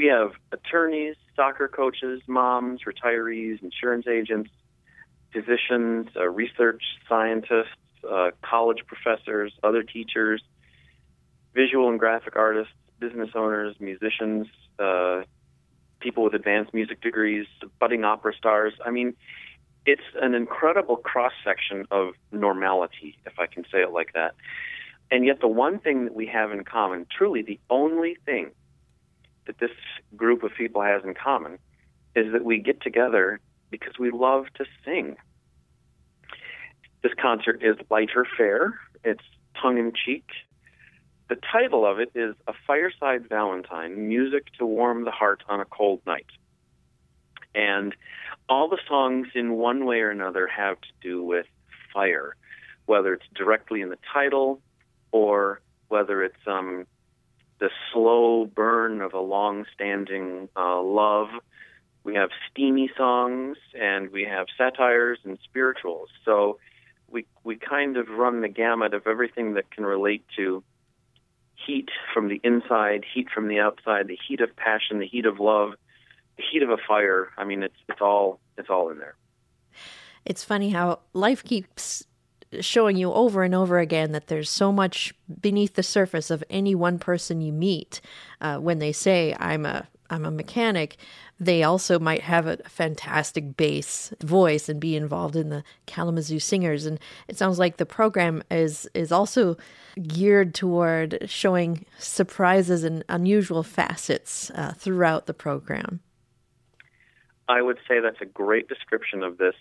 have attorneys, soccer coaches, moms, retirees, insurance agents, physicians, research scientists, college professors, other teachers, visual and graphic artists, business owners, musicians, people with advanced music degrees, budding opera stars. I mean, it's an incredible cross-section of normality, if I can say it like that. And yet the one thing that we have in common, truly the only thing that this group of people has in common, is that we get together because we love to sing. This concert is lighter fare. It's tongue-in-cheek. The title of it is A Fireside Valentine, Music to Warm the Heart on a Cold Night. And all the songs in one way or another have to do with fire, whether it's directly in the title or whether it's the slow burn of a long-standing love. We have steamy songs and we have satires and spirituals. So we kind of run the gamut of everything that can relate to heat from the inside, heat from the outside, the heat of passion, the heat of love, the heat of a fire. I mean, it's all in there. It's funny how life keeps showing you over and over again that there's so much beneath the surface of any one person you meet. When they say, I'm a mechanic, they also might have a fantastic bass voice and be involved in the Kalamazoo Singers. And it sounds like the program is also geared toward showing surprises and unusual facets throughout the program. I would say that's a great description of this.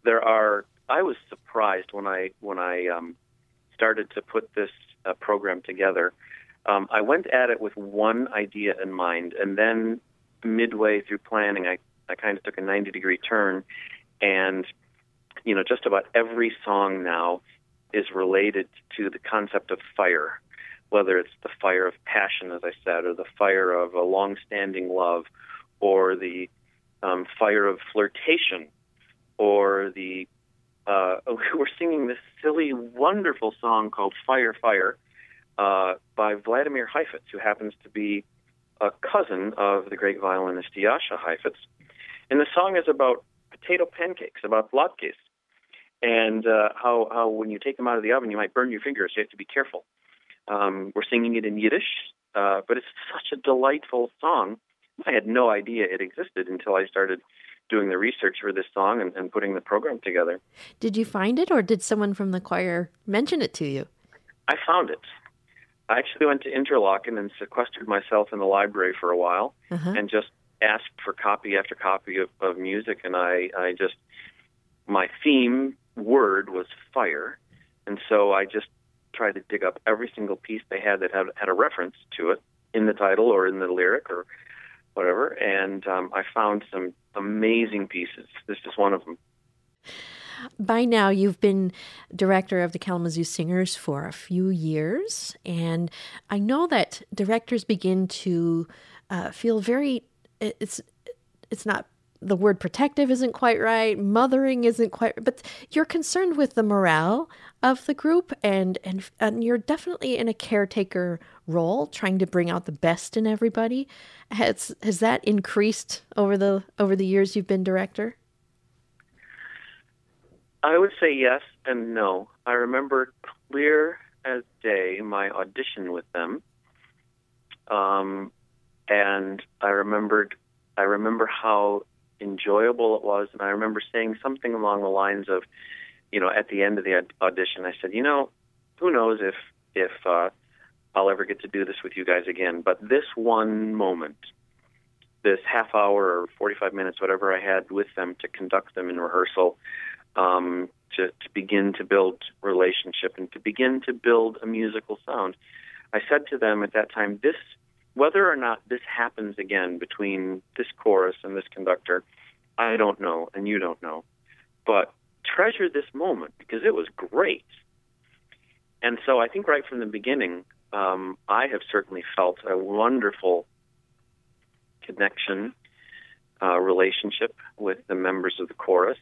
I was surprised when I started to put this program together. I went at it with one idea in mind, and then midway through planning, I kind of took a 90-degree turn, and just about every song now is related to the concept of fire, whether it's the fire of passion, as I said, or the fire of a long-standing love, or the fire of flirtation, or we're singing this silly, wonderful song called Fire, Fire by Vladimir Heifetz, who happens to be a cousin of the great violinist Jascha Heifetz. And the song is about potato pancakes, about latkes, and how when you take them out of the oven, you might burn your fingers. You have to be careful. We're singing it in Yiddish, but it's such a delightful song. I had no idea it existed until I started doing the research for this song and putting the program together. Did you find it, or did someone from the choir mention it to you? I found it. I actually went to Interlochen and sequestered myself in the library for a while and just asked for copy after copy of music. And my theme word was fire. And so I just tried to dig up every single piece they had that had a reference to it in the title or in the lyric or whatever. And I found some amazing pieces. This is one of them. By now, you've been director of the Kalamazoo Singers for a few years, and I know that directors begin to feel it's not, the word protective isn't quite right, mothering isn't quite, but you're concerned with the morale of the group, and you're definitely in a caretaker role, trying to bring out the best in everybody. Has that increased over the years you've been director? I would say yes and no. I remember clear as day my audition with them, and I remember how enjoyable it was, and I remember saying something along the lines of, at the end of the audition, I said, who knows if I'll ever get to do this with you guys again, but this one moment, this half hour or 45 minutes, whatever I had with them to conduct them in rehearsal, to begin to build relationship and to begin to build a musical sound. I said to them at that time, whether or not this happens again between this chorus and this conductor, I don't know, and you don't know. But treasure this moment because it was great. And so I think right from the beginning, I have certainly felt a wonderful connection, relationship with the members of the chorus.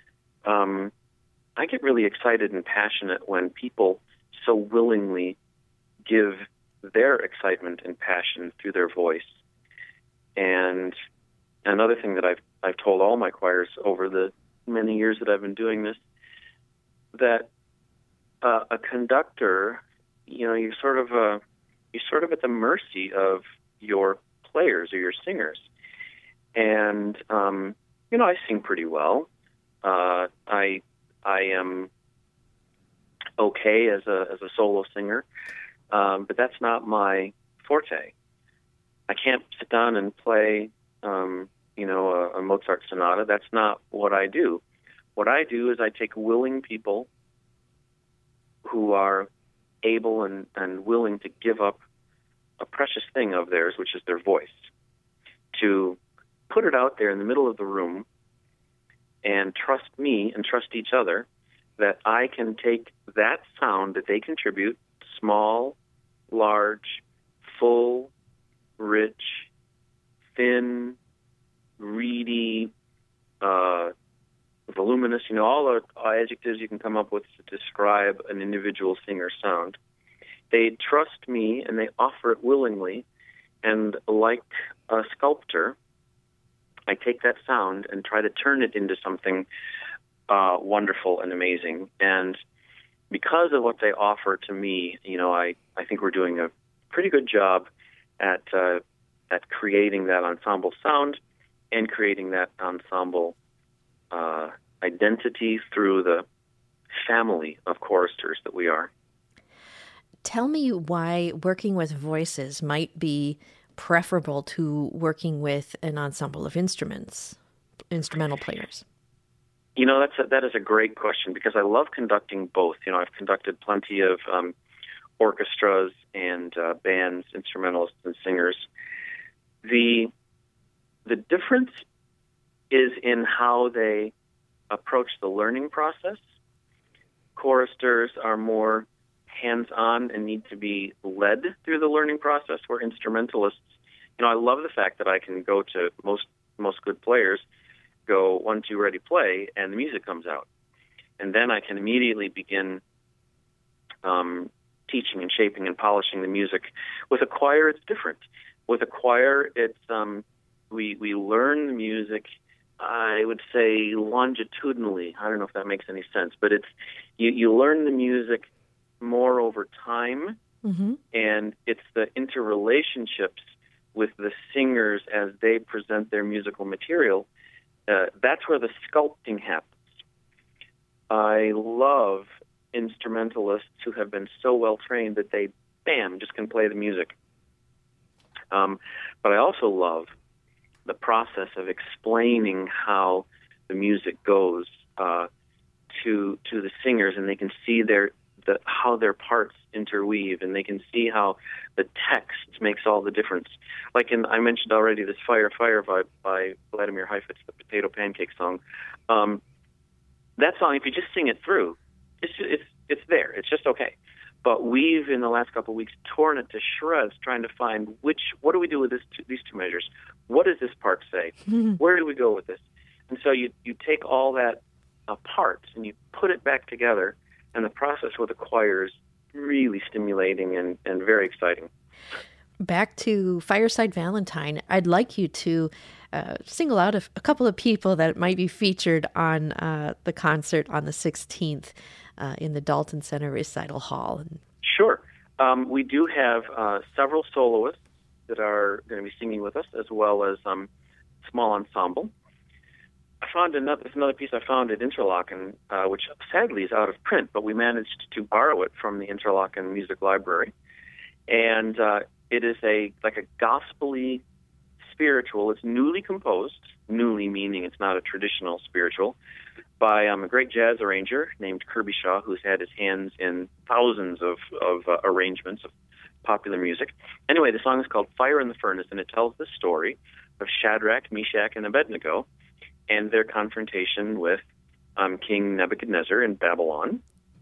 I get really excited and passionate when people so willingly give their excitement and passion through their voice. And another thing that I've told all my choirs over the many years that I've been doing this, that a conductor, you're sort of at the mercy of your players or your singers. And I sing pretty well. I am okay as a solo singer, but that's not my forte. I can't sit down and play, a Mozart sonata. That's not what I do. What I do is I take willing people who are able and willing to give up a precious thing of theirs, which is their voice, to put it out there in the middle of the room and trust me and trust each other that I can take that sound that they contribute, small, large, full, rich, thin, reedy, voluminous, all the adjectives you can come up with to describe an individual singer's sound. They trust me and they offer it willingly. And like a sculptor, I take that sound and try to turn it into something wonderful and amazing. And because of what they offer to me, I think we're doing a pretty good job at creating that ensemble sound and creating that ensemble identity through the family of choristers that we are. Tell me why working with voices might be preferable to working with an ensemble of instrumental players. That is a great question, because I love conducting both. I've conducted plenty of orchestras and bands, instrumentalists and singers. The difference is in how they approach the learning process. Choristers are more hands-on and need to be led through the learning process, where instrumentalists, I love the fact that I can go to most good players, go 1, 2, ready, play, and the music comes out. And then I can immediately begin teaching and shaping and polishing the music. With a choir, it's different. With a choir, it's we learn the music, I would say, longitudinally. I don't know if that makes any sense, but it's you learn the music more over time, mm-hmm. and it's the interrelationships with the singers as they present their musical material. That's where the sculpting happens. I love instrumentalists who have been so well trained that they, just can play the music. But I also love the process of explaining how the music goes to the singers, and they can see how their parts interweave, and they can see how the text makes all the difference. Like I mentioned already, this Fire, Fire by Vladimir Heifetz, the Potato Pancake song. That song, if you just sing it through, it's there. It's just okay. But we've, in the last couple of weeks, torn it to shreds trying to find what do we do with these two measures? What does this part say? Where do we go with this? And so you take all that apart and you put it back together, and the process with the choir is really stimulating and very exciting. Back to Fireside Valentine, I'd like you to single out a couple of people that might be featured on the concert on the 16th in the Dalton Center Recital Hall. Sure. We do have several soloists that are going to be singing with us, as well as small ensemble. I found another piece I found at Interlochen, which sadly is out of print, but we managed to borrow it from the Interlochen Music Library. And it is like a gospel-y spiritual. It's newly composed, newly meaning it's not a traditional spiritual, by a great jazz arranger named Kirby Shaw, who's had his hands in thousands of arrangements of popular music. Anyway, the song is called Fire in the Furnace, and it tells the story of Shadrach, Meshach, and Abednego and their confrontation with King Nebuchadnezzar in Babylon,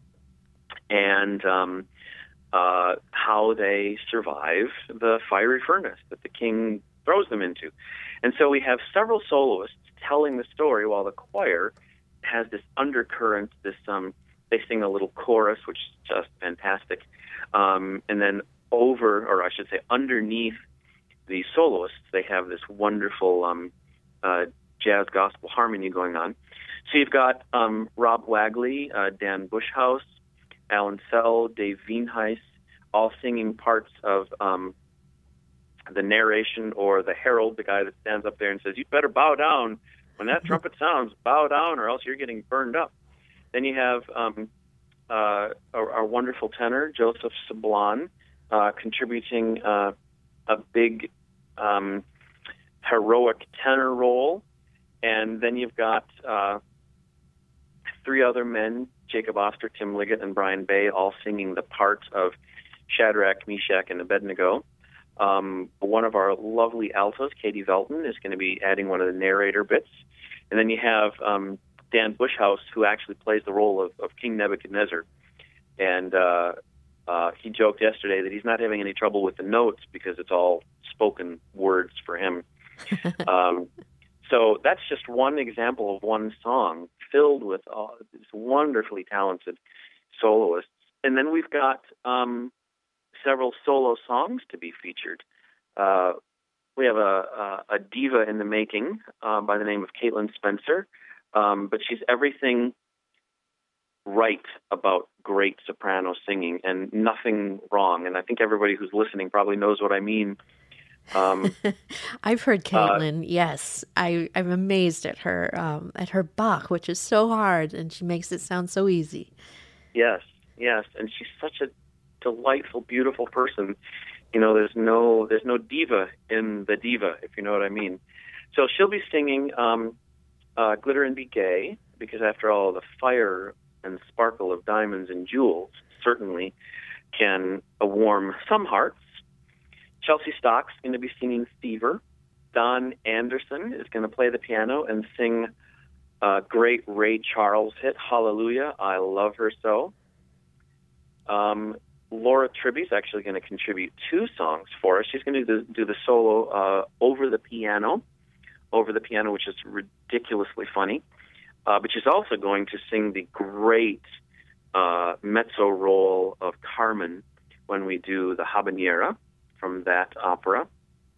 and how they survive the fiery furnace that the king throws them into. And so we have several soloists telling the story, while the choir has this undercurrent, they sing a little chorus, which is just fantastic. And then underneath the soloists, they have this wonderful jazz gospel harmony going on. So you've got Rob Wagley, Dan Bushhouse, Alan Sell, Dave Wienheis, all singing parts of the narration or the herald, the guy that stands up there and says, "You better bow down when that trumpet sounds. Bow down, or else you're getting burned up." Then you have our wonderful tenor, Joseph Sablon, contributing a big heroic tenor role. And then you've got three other men, Jacob Oster, Tim Liggett, and Brian Bay, all singing the parts of Shadrach, Meshach, and Abednego. One of our lovely altos, Katie Velton, is going to be adding one of the narrator bits. And then you have Dan Bushhouse, who actually plays the role of King Nebuchadnezzar. And he joked yesterday that he's not having any trouble with the notes because it's all spoken words for him. So that's just one example of one song filled with these wonderfully talented soloists. And then we've got several solo songs to be featured. We have a diva in the making by the name of Caitlin Spencer, but she's everything right about great soprano singing and nothing wrong. And I think everybody who's listening probably knows what I mean. I've heard Caitlin. Yes, I'm amazed at her Bach, which is so hard, and she makes it sound so easy. Yes, and she's such a delightful, beautiful person. You know, there's no diva in the diva, if you know what I mean. So she'll be singing "Glitter and Be Gay," because after all, the fire and sparkle of diamonds and jewels certainly can warm some hearts. Chelsea Stock's going to be singing "Fever." Don Anderson is going to play the piano and sing a great Ray Charles hit, "Hallelujah, I Love Her So." Laura Tribby's actually going to contribute two songs for us. She's going to do the solo over the piano, which is ridiculously funny. But she's also going to sing the great mezzo role of Carmen when we do the Habanera from that opera.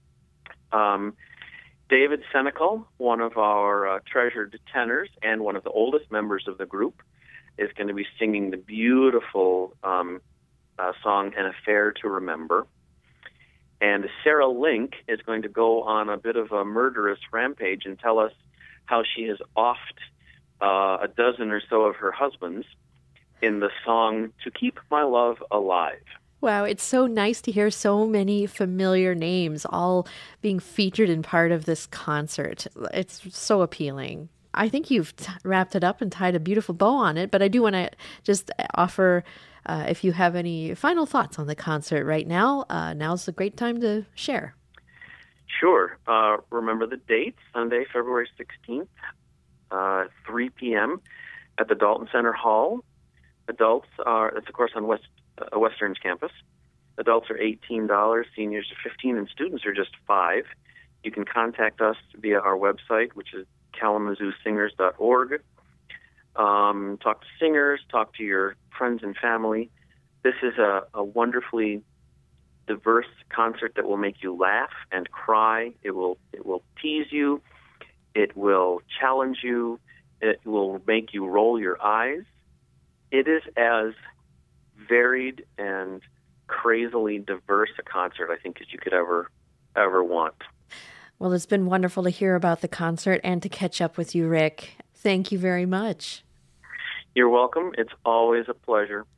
David Senecal, one of our treasured tenors and one of the oldest members of the group, is going to be singing the beautiful song "An Affair to Remember." And Sarah Link is going to go on a bit of a murderous rampage and tell us how she has offed a dozen or so of her husbands in the song "To Keep My Love Alive." Wow, it's so nice to hear so many familiar names all being featured in part of this concert. It's so appealing. I think you've wrapped it up and tied a beautiful bow on it, but I do want to just offer, if you have any final thoughts on the concert right now, now's a great time to share. Sure. Remember the date, Sunday, February 16th, 3 p.m. at the Dalton Center Hall. Adults are, it's of course on Western's campus. Adults are $18, seniors are $15, and students are just $5. You can contact us via our website, which is KalamazooSingers.org. Talk to singers, talk to your friends and family. This is a wonderfully diverse concert that will make you laugh and cry. It will tease you. It will challenge you. It will make you roll your eyes. It is as varied and crazily diverse a concert, I think, as you could ever want. Well, it's been wonderful to hear about the concert and to catch up with you, Rick. Thank you very much. You're welcome. It's always a pleasure.